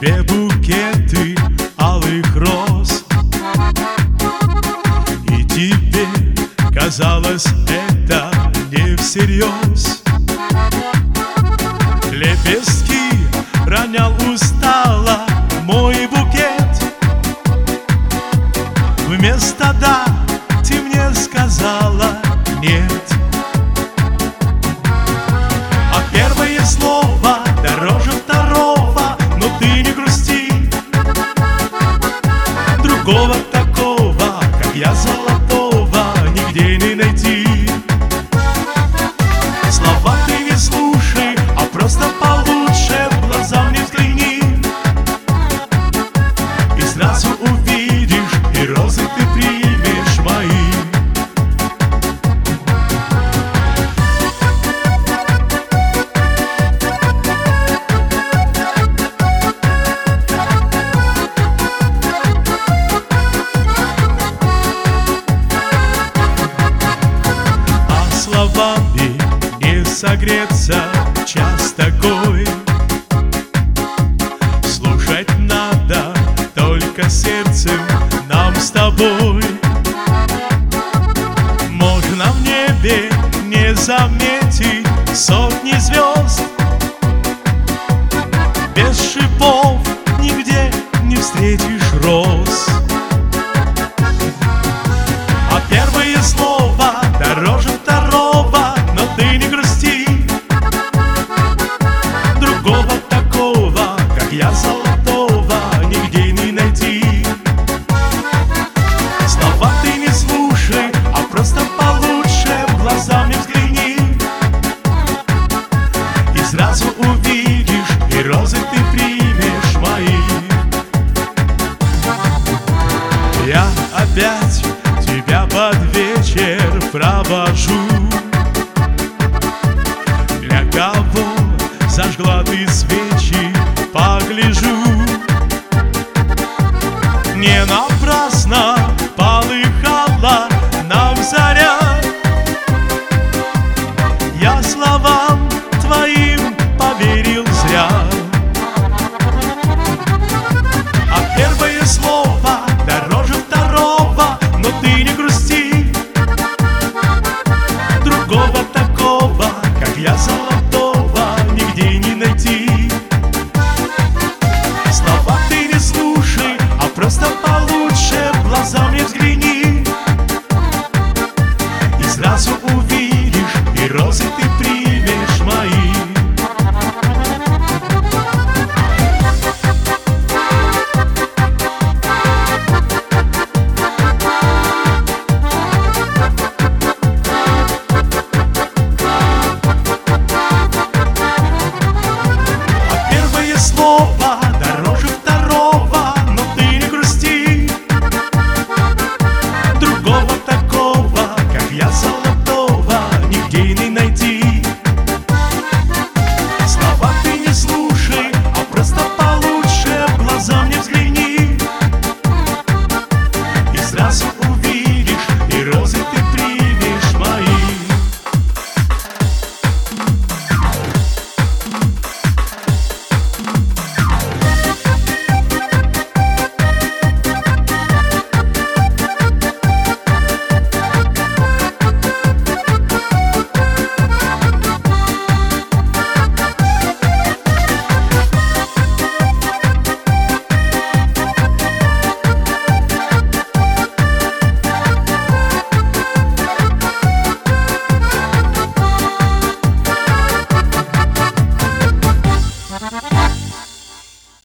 тебе букеты алых роз, и тебе казалось это не всерьез. Лепестки ронял устало мой букет. Вместо «да» ты мне сказала «нет». А первое слово дороже второго, но ты не грусти. Другого такого, как я, золотого, нигде не найти. Слова ты не слушай, а просто получше в глаза мне взгляни, и сразу увидишь, и розы ты примешь мои. Словами не согреться час такой. Слушать надо только сердцем нам с тобой. Можно в небе не заметить сотни звезд, без шипов нигде не встретишь роз. А первое слово дороже второго, но ты не грусти. Другого такого, как я, золотого, нигде не найти. Слова ты не слушай, а просто получше в глаза мне взгляни, и сразу увидишь, и розы ты примешь мои. Я опять тебя под вечер провожу. Для кого зажгла ты свечи, погляжу. Не на